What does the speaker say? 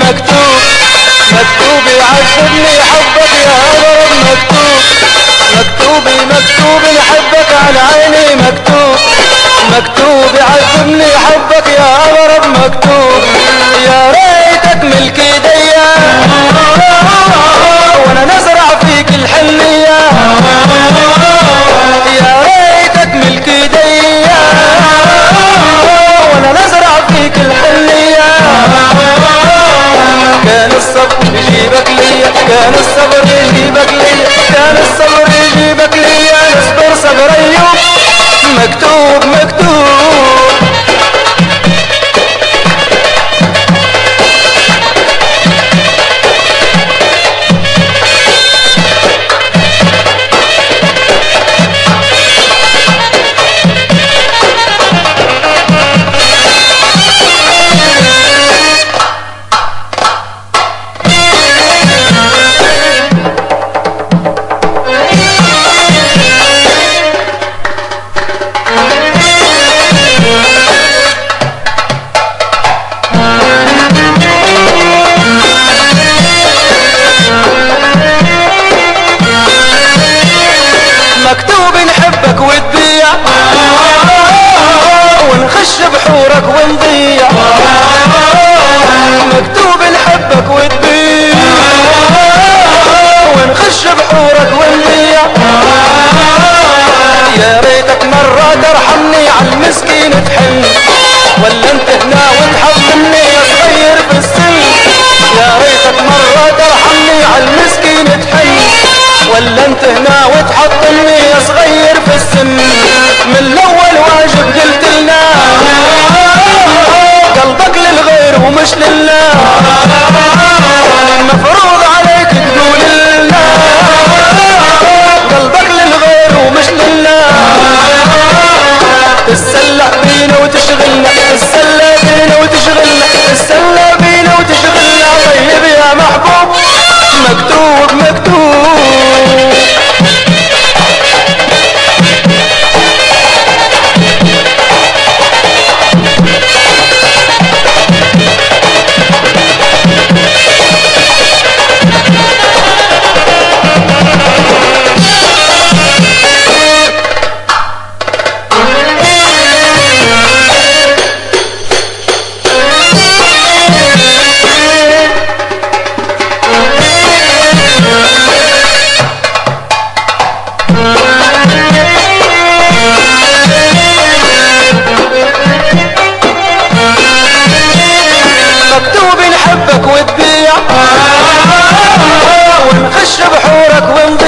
مكتوب مكتوب يعذبني حبك يا غرب مكتوب مكتوب نحبك على عيني مكتوب مكتوب يعذبني حبك يا غرب مكتوب يا ريتك ملك ايديا وانا نزرع فيك الحنية يا ريتك ملك ايديا وانا نزرع فيك الحنية كان الصبر يجيبك ليا كان الصبر يجيبك ليا كان الصبر يجيبك ليا نصبر صبر ايوب مكتوب مكتوب مكتوب نحبك وتبيع ونخش بحورك ونضيع مكتوب نحبك وتبيع ونخش بحورك ونضيع يا ريتك مرة ترحمني عالمسكين تحن ولا انت هنا وتحضني يا صغير بالسن يا ريتك مرة ترحمني عالمسكين تحن ولا انت هنا وتحطني يا صغير في السن من الاول واجب قلت لنا قلبك للغير ومش لله مفروض عليك تقول لنا قلبك للغير ومش لله تتسلى بينا وتشغلنا تتسلى بينا وتشغلنا تتسلى بينا وتشغلنا طيب يا محبوب مكتوب مكتوب مكتوب نحبك وتبيع ونخش بحورك ونضيع